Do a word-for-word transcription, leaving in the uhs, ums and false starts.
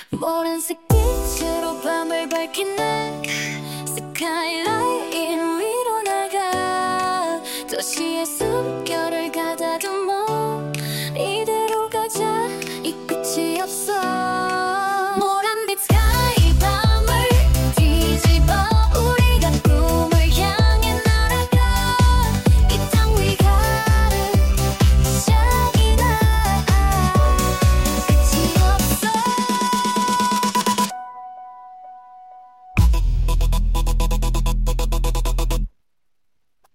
노란색 빛으로 밤을 밝힌 날 스카이라인 위로 나가 도시에 숨겨